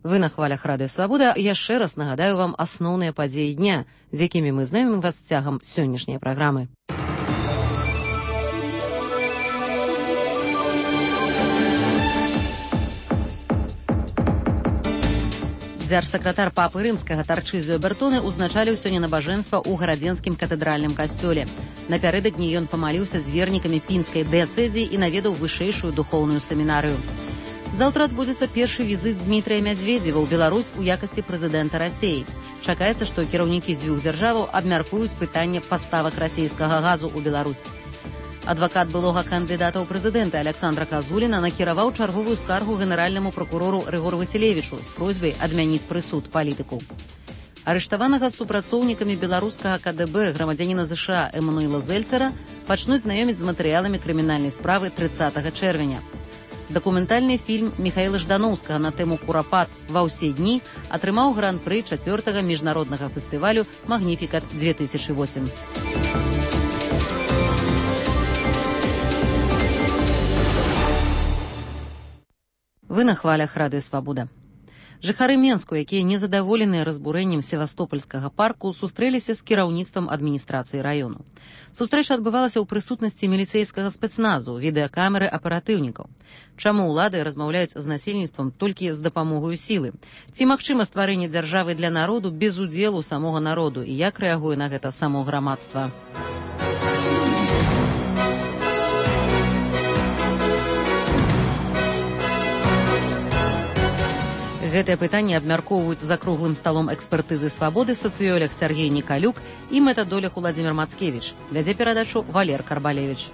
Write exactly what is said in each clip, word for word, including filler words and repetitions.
Вы на хвалях Радыё Свабода. Яшчэ раз нагадаю вам асноўныя падзеі дня, з якімі мы знаёмім вас цягам сённяшняй праграмы. Дзяржсакратар папы рымскага Тарчызіо Бертоне узначаліў сёння набажэнства ў гарадзенскім катэдральным касцёле. Напярэдадні ён памаліўся з вернікамі пінскай дыяцэзіі і наведаў вышэйшую духоўную семінарыю. Заўтра адбудзецца першы візіт Дмітрыя Мядзведзева ў Беларусь у якасці прэзідэнта Расіі. Чакаецца, што кіраўнікі дзвюх дзяржаваў абмяркуюць пытанне паставак расійскага газу ў Беларусь. Адвакат былога кандыдата ў прэзідэнты Аляксандра Казуліна накіраваў чарговую скаргу генеральнаму пракурору Рыгору Васілевічу з просьбай адмяніць прысуд палітыку. Арыштаванага з супрацоўнікамі беларускага ка дэ бэ грамадзяніна ЗША Эмануэла Зельцера пачнуць знаёміць з матэрыяламі крымінальнай справы трыццатага чэрвеня. Дакументальны фільм Міхаіла Ждановскага на тэму «Курапат ва ўсе дні» атрымаў гран-пры чацвёртага міжнароднага фестывалю «Магніфікат две тысячи восемь». Вы на хвалях Радыё Свабода. Жыхары Менску, якія незадаволеныя разбурэннем Севастопольскага парку, сустрэліся з кіраўніцтвам адміністрацыі раёну. Сустрэча адбывалася ў прысутнасці міліцэйскага спецназу, відэакамеры аператыўнікаў. Чаму ўлады размаўляюць з насельніцтвам толькі з дапамогаю сілы? Ці магчыма стварэнне дзяржавы для народу без удзелу самога народу? І як рэагуе на гэта само грамадства? Гэтае пытанне абмяркоўваюць за круглым сталом экспертызы «Свабоды» сацыёлог Сергей Николюк і метадолог Уладзімір Мацкевіч. Вядзе перадачу Валер Карбалевіч.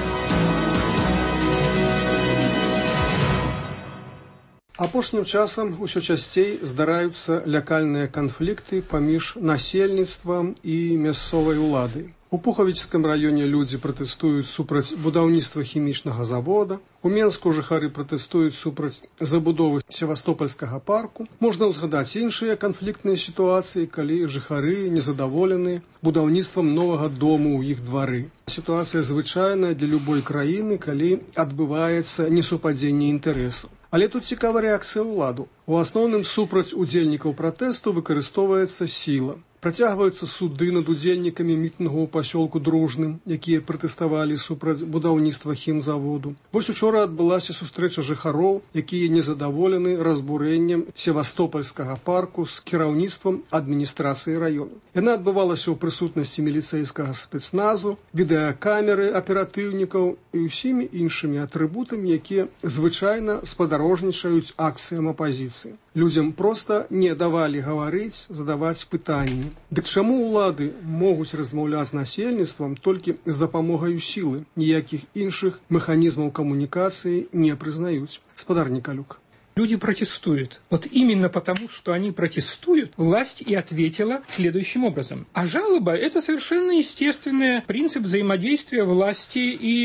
Апошнім часам усё часцей здараюцца лякальныя канфлікты паміж насельніцтвам і мясцовай уладай. У Пухавічскім раёне людзі пратэстуюць супраць будаўніцтва хімічнага завода. У Менску жыхары пратэстуюць супраць забудовы Севастопольскага парку. Можна ўзгадаць іншыя канфліктныя сітуацыі, калі жыхары незадаволены будаўніцтвам новага дому ў іх двары. Сітуацыя звычайная для любой краіны, калі адбываецца несупадзенне інтарэсаў. Але тут цікава рэакцыя ўладу. У асноўным супраць удзельнікаў пратэсту выкарыстоўваецца сіла. Працягваюцца суды над удзельнікамі мітынгу ў пасёлку Дружным, якія пратэставалі супраць будаўніцтва хімзаводу. Вось учора адбылася сустрэча жыхароў, якія незадаволены разбурэннем Севастопольскага парку з кіраўніцтвам адміністрацыі раёну. Яна адбывалася ў прысутнасці міліцэйскага спецназу, відэакамеры аператыўнікаў і ўсімі іншымі атрыбутамі, якія звычайна спадарожнічаюць акцыям апазіцыі. Людзям проста не давалі гаварыць, задаваць пытанні. Дык чаму ўлады могуць размаўляць з насельніцтвам толькі з дапамогаю сілы? Ніякіх іншых механізмаў камунікацыі не прызнаюць. Спадар Николюк. Люди протестуют. Вот именно потому, что они протестуют, власть и ответила следующим образом. А жалоба – это совершенно естественный принцип взаимодействия власти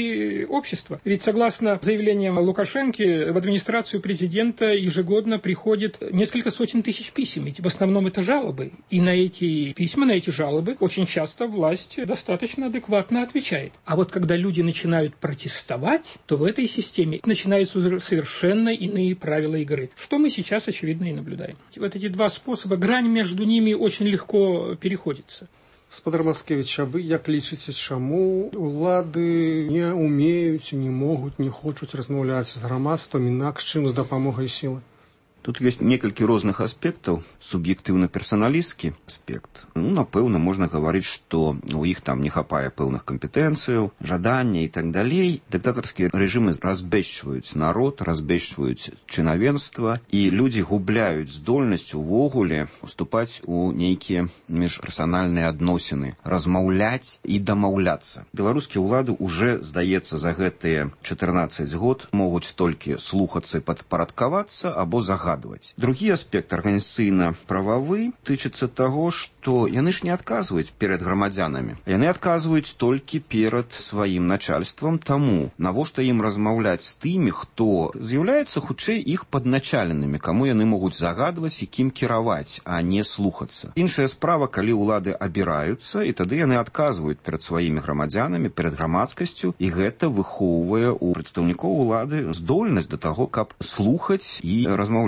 и общества. Ведь согласно заявлениям Лукашенко, в администрацию президента ежегодно приходит несколько сотен тысяч писем. Ведь в основном это жалобы. И на эти письма, на эти жалобы очень часто власть достаточно адекватно отвечает. А вот когда люди начинают протестовать, то в этой системе начинаются совершенно иные правила игры, что мы сейчас, очевидно, и наблюдаем. Вот эти два способа, грань между ними очень легко переходится. Спадар Мацкевіч, а вы як лічыце, чаму улады не умеюць, не могуць, не хочуць размаўляць з грамадствам інакш, чым з дапамогай сілы? Тут ёсць некалькі розных аспектаў. Суб'ектыўна-персаналісцкі аспект. Ну, напэўна, можна гаварыць, што у іх там не хапае пэўных кампетэнцыяў, жадання і так далей. Дыктатарскія рэжымы разбэшчваюць народ, разбэшчваюць чынавенства, і людзі губляюць здольнасць увогуле уступаць у нейкія міжперсанальныя адносіны, размаўляць і дамаўляцца. Беларускія ўлады уже, здаецца, за гэтыя чатырнаццаць год могуць толькі слухацца і падпарадкавацца або загадваць. Другі аспект арганізацыйна-прававы тычыцца таго, што яны ж не адказваюць перад грамадзянамі. Яны адказваюць толькі перад сваім начальствам, таму навошта ім размаўляць з тымі, хто з'яўляецца хутчэй іх падначаленымі, каму яны могуць загадваць і кім кіраваць, а не слухацца. Іншая справа, калі ўлады абіраюцца, і тады яны адказваюць перад сваімі грамадзянамі, перад грамадскасцю, і гэта выхоўвае ў прадстаўнікоў улады здольнасць да таго, каб слухаць і размаўляць.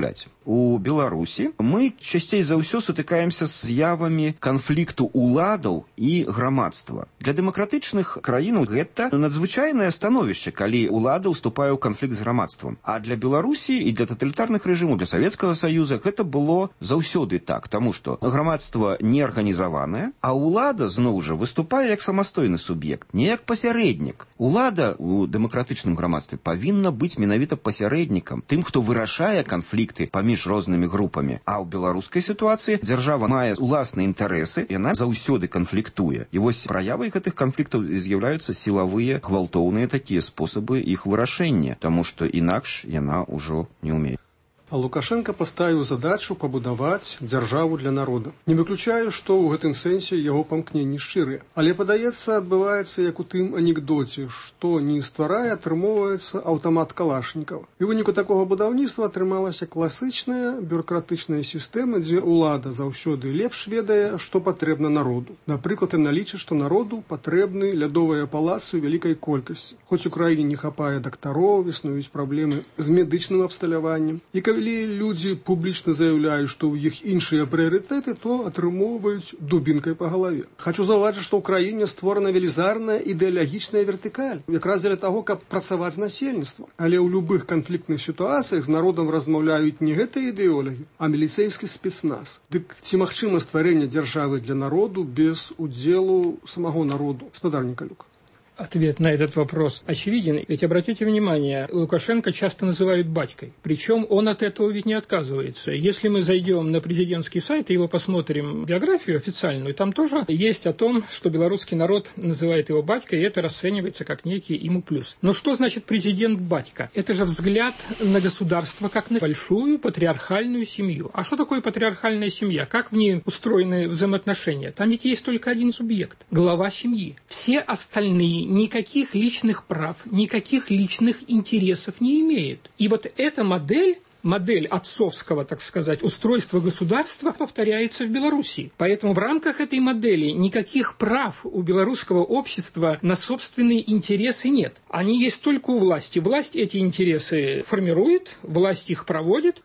у Беларусі мы часцей за ўсё сутыкаемся з з'явамі канфлікту уладаў і грамадства. Для дэмакратычных краін гэта надзвычайнае становішча, калі улада ўступае ў канфлікт з грамадствам. А для Беларусі і для таталітарных рэжымаў, для Савецкага Саюза гэта было заўсёды так, таму што грамадства не арганізаванае, а ўлада, зноў жа, выступае як самастойны суб'ект, не як пасярэднік. Улада ў дэмакратычным грамадстве павінна быць менавіта пасярэднікам, тым, хто вырашае канфлікты паміж рознымі групамі. А ў беларускай сітуацыі дзяржава мае ўласныя інтарэсы, яна заўсёды канфліктуе. І вось праявай гэтых канфліктаў з'яўляюцца сілавыя, гвалтоўныя такія спосабы іх вырашэння, таму што інакш яна ўжо не ўмее. А Лукашенко паставіў задачу пабудаваць дзяржаву для народа. Не выключаю, што ў гэтым сэнсе яго памкненні шчырыя. Але, падаецца, адбываецца як у тым анекдоце, што не стварае, атрымоўваецца аўтамат калашнікаў. І ў выніку такога будаўніцтва атрымалася класычная бюракратычная сістэма, дзе ўлада заўсёды лепш ведае, што патрэбна народу. Напрыклад, яна лічыць, што народу патрэбны лядовыя палацы ў вялікай колькасці. Хоць у краіне не хапае дактароў, існуюць праблемы з медычным абсталяваннем. І калі людзі публічна заяўляюць, што ў іх іншыя прыярытэты, то атрымоўваюць дубінкай па галаве. Хачу заўважыць, што ў краіне створана велізарная ідэалагічная вертыкаль, якраз дзеля таго, каб працаваць з насельніцтвам. Але ў любых канфліктных сітуацыях з народам размаўляюць не гэтыя ідэолагі, а міліцэйскі спецназ. Дык ці магчыма стварэнне дзяржавы для народу без удзелу самого народу? Гаспадар Николюк. Ответ на этот вопрос очевиден. Ведь обратите внимание, Лукашенко часто называют батькой. Причем он от этого ведь не отказывается. Если мы зайдем на президентский сайт и его посмотрим биографию официальную, там тоже есть о том, что белорусский народ называет его батькой, и это расценивается как некий ему плюс. Но что значит президент батька? Это же взгляд на государство как на большую патриархальную семью. А что такое патриархальная семья? Как в ней устроены взаимоотношения? Там ведь есть только один субъект – глава семьи. Все остальные никаких личных прав, никаких личных интересов не имеют. И вот эта модель, модель отцовского, так сказать, устройства государства повторяется в Беларуси. Поэтому в рамках этой модели никаких прав у белорусского общества на собственные интересы нет. Они есть только у власти. Власть эти интересы формирует, власть их проводит.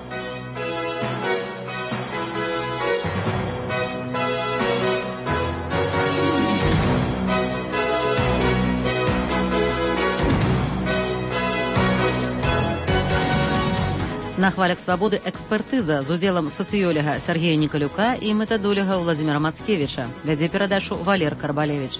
На хвалях свабоды экспертыза з удзелам сацыёлага Сергея Николюка і метадолага Владимира Мацкевича. Вядзе перадачу Валер Карбалевич.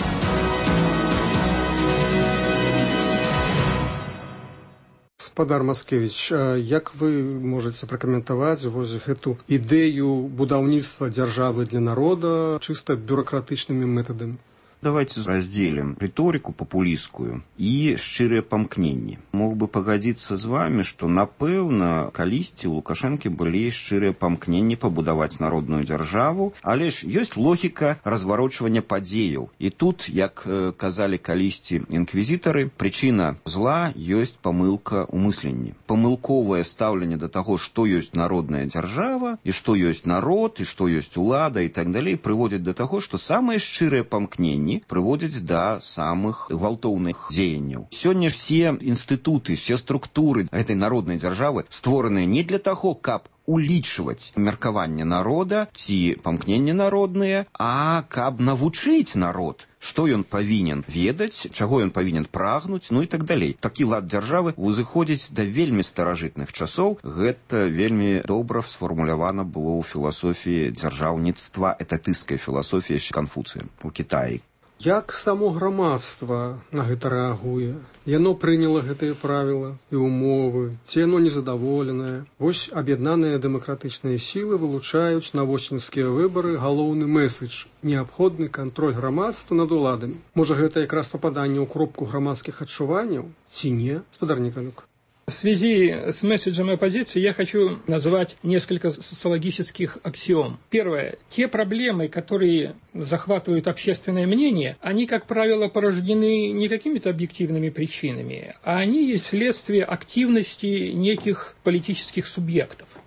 Гаспадар Мацкевич, як вы можаце пракаментаваць вось гэту ідэю будаўніцтва дзяржавы для народа чыста бюракратычнымі метадамі? Давайте разделим риторику популистскую и шчырыя памкненні. Мог бы пагадзіцца з вами, што, напэўна, калісьці у Лукашэнкі былі шчырыя памкненні пабудаваць народную дзяржаву, але ж ёсць логіка разварочвання падзеяў. І тут, як э, казалі калісьці інквізітары, прычына зла ёсць памылка ў мысленні. Памылковае стаўленне да таго, што ёсць народная дзяржава, і што ёсць народ, і што ёсць улада, і так далей, прыводзіць да таго, што самыя шчырыя памкненні прыводзяць да самых гвалтоўных дзеянняў. Сёння ж все інстытуты, все структуры гэтай народнай дзяржавы створаныя не для таго, каб улічваць меркаванне народа ці памкненні народныя, а каб навучыць народ, што ён павінен ведаць, чаго ён павінен прагнуць, ну і так далей. Такі лад дзяржавы узыходзіць да вельмі старажытных часоў. Гэта вельмі добра сфармулявана было ў філасофіі дзяржаўніцтва, этатысцкай філасофіі Канфуцыя у Кітаі. Як само грамадства на гэта рэагуе? Яно прыняла гэтыя правілы і ўмовы, ці яно незадаволенае? Вось аб'яднаныя дэмакратычныя сілы вылучаюць на восеньскія выбары галоўны мэсэдж – неабходны кантроль грамадства над уладамі. Можа, гэта якраз пападанне ў кропку грамадскіх адчуванняў? Ці не, гаспадар Николюк? В связи с месседжем оппозиции я хочу назвать несколько социологических аксиом. Первое. Те проблемы, которые захватывают общественное мнение, они, как правило, порождены не какими-то объективными причинами, а они есть следствие активности неких политических субъектов.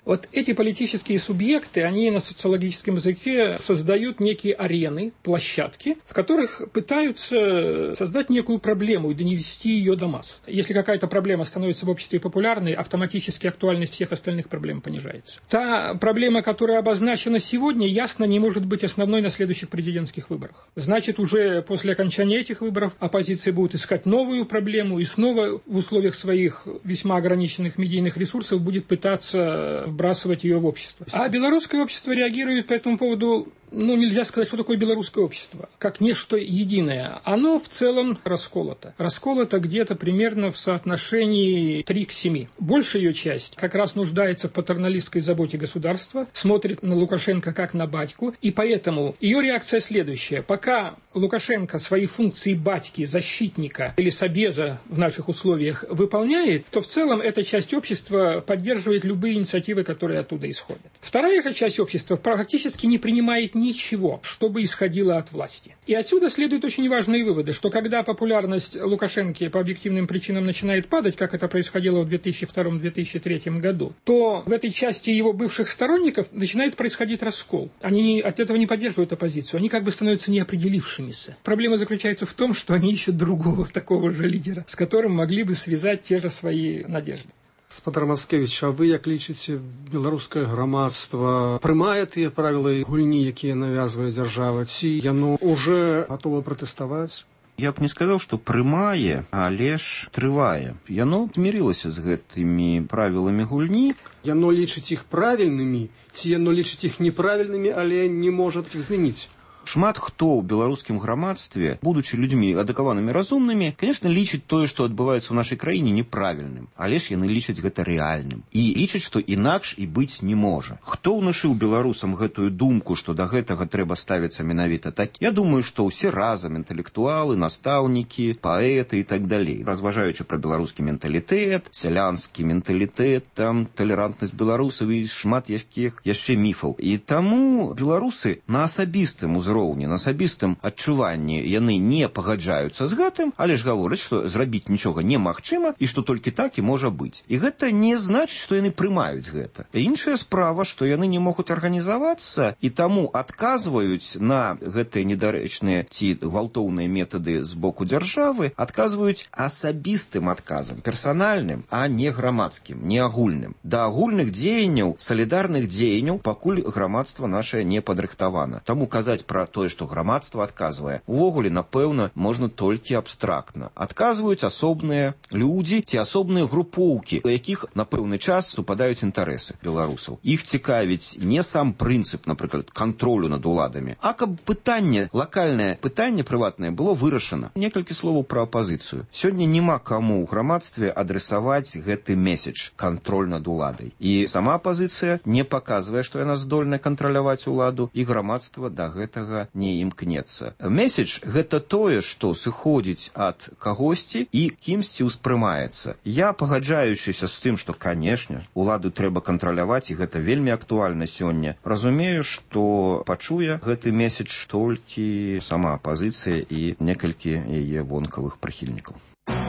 Вот эти политические субъекты, они на социологическом языке создают некие арены, площадки, в которых пытаются создать некую проблему и донести ее до масс. Если какая-то проблема становится в обществе популярной, автоматически актуальность всех остальных проблем понижается. Та проблема, которая обозначена сегодня, ясно не может быть основной на следующих президентских выборах. Значит, уже после окончания этих выборов оппозиция будет искать новую проблему и снова в условиях своих весьма ограниченных медийных ресурсов будет пытаться вбрасывать ее в общество. А белорусское общество реагирует по этому поводу, ну, нельзя сказать, что такое белорусское общество, как нечто единое. Оно в целом расколото. Расколото где-то примерно в соотношении три к семи. Большая ее часть как раз нуждается в патерналистской заботе государства, смотрит на Лукашенко как на батьку, и поэтому ее реакция следующая. Пока Лукашенко свои функции батьки, защитника или собеза в наших условиях выполняет, то в целом эта часть общества поддерживает любые инициативы, которые оттуда исходят. Вторая же часть общества практически не принимает ничего, чтобы исходило от власти. И отсюда следуют очень важные выводы, что когда популярность Лукашенко по объективным причинам начинает падать, как это происходило в две тысячи втором — две тысячи третьем году, то в этой части его бывших сторонников начинает происходить раскол. Они не, от этого не поддерживают оппозицию, они как бы становятся неопределившимися. Проблема заключается в том, что они ищут другого такого же лидера, с которым могли бы связать те же свои надежды. Спадар Мацкевіч, а вы як лічыце, беларускае грамадства прымае тыя правілы гульні, якія навязвае дзяржава, ці яно уже гатова пратэставаць? Я б не сказаў, што прымае, але ж трывае. Яно змірылася з гэтымі правіламі гульні. Яно лічыць іх правільнымі, ці яно лічыць іх неправільнымі, але не можа іх змяніць? Шмат хто ў беларускім грамадстве, будучы людзьмі адукаванымі разумнымі, конечно, лічыць тое, што адбываецца ў нашай краіне, неправільным. Але ж яны лічаць гэта рэальным. І лічаць, што інакш і быць не можа. Хто ўнашыў беларусам гэтую думку, што да гэтага трэба ставіцца менавіта так? Я думаю, што ўсе разам інтэлектуалы, настаўнікі, паэты і так далей. Разважаючы пра беларускі менталітэт, сялянскі менталітэт, там талерантнасць беларусаў і шмат якіх яшчэ міфаў. І таму беларусы на асабістым узроўні, на асабістым адчуванні яны не пагаджаюцца з гэтым, але ж гавораць, што зрабіць нічога немагчыма і што толькі так і можа быць. І гэта не значыць, што яны прымаюць гэта. Іншая справа, што яны не могуць арганізавацца і таму адказваюць на гэтыя недарэчныя ці гвалтоўныя метады з боку дзяржавы, адказваюць асабістым адказам, персанальным, а не грамадскім, не агульным. Да агульных дзеянняў, салідарных дзеянняў пакуль грамадства нашае не падрыхтавана. Таму казаць пра тое, што грамадства адказвае, увогуле, напэўна, можна толькі абстрактна. Адказваюць асобныя людзі ці асобныя групоўкі, у якіх на пэўны час супадаюць інтарэсы беларусаў. Іх цікавіць не сам прынцып, напрыклад, кантролю над уладамі, а каб пытанне, лакальнае пытанне прыватнае было вырашана. Некалькі словаў пра апазіцыю. Сёння няма каму ў грамадстве адресаваць гэты месседж, кантроль над уладай. І сама апазіцыя не паказвае, што яна здольная кантраляваць уладу, і грамадства да гэтага не імкнецца. Месседж – гэта тое, што сыходзіць ад кагосьці і кімсьці ўспрымаецца. Я, пагаджаючыся з тым, што, канешне, уладу трэба кантраляваць, і гэта вельмі актуальна сёння, разумею, што пачуе гэты месседж толькі сама апазіцыя і некалькі яе вонкавых прыхільнікаў.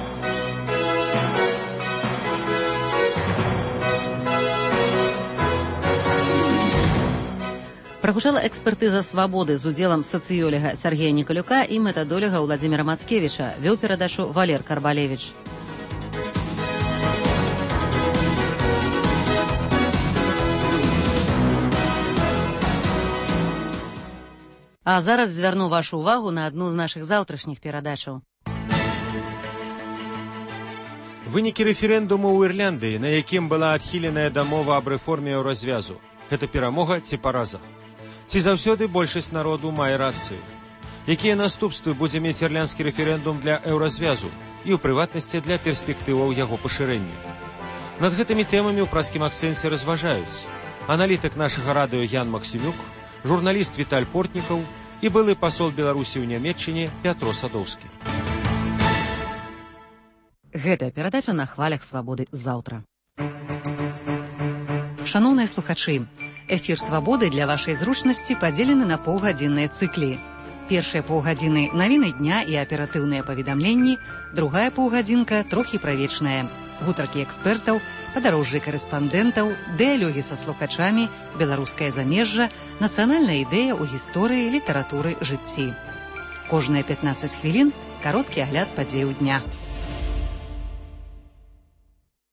Прагучала экспертыза «Свабоды» з удзелам сацыёлага Сергея Николюка і метадолага Владзіміра Мацкевіча. Вёў перадачу Валер Карбалевіч. А зараз звярну вашу увагу на адну з нашых заўтрашніх перадачаў. Вынікі рэферэндуму ў Ірландыі, на якім была адхіленая дамова аб рэформе еўразвязу. Гэта перамога ці параза? Ці заўсёды большасць народу мае рацыю? Якія наступствы будзе мець ірландскі рэферэндум для еўразвязу і, ў прыватнасці, для перспектываў яго пашырэння? Над гэтымі тэмамі ў праскім акцэнце разважаюць аналітык нашага радыё Ян Максімюк, журналіст Віталь Портнікаў і былы пасол Беларусі ў Нямецчыне Пятро Садоўскі. Гэтая перадача на хвалях «Свабоды» заўтра. Шаноўныя слухачы, эфір «Свабоды» для вашай зручнасці падзелены на паўгадзінныя цыклі. Першыя паўгадзіны навіны дня і аператыўныя паведамленні, другая паўгадзінка трохі пра вечнае. гутаркі экспертаў, падарожжы карэспандэнтаў, дыялогі са слухачамі, беларускае замежжа, нацыянальная ідэя ў гісторыі, літаратуры, жыцці. Кожныя пятнаццаць хвілін кароткі агляд падзеяў дня.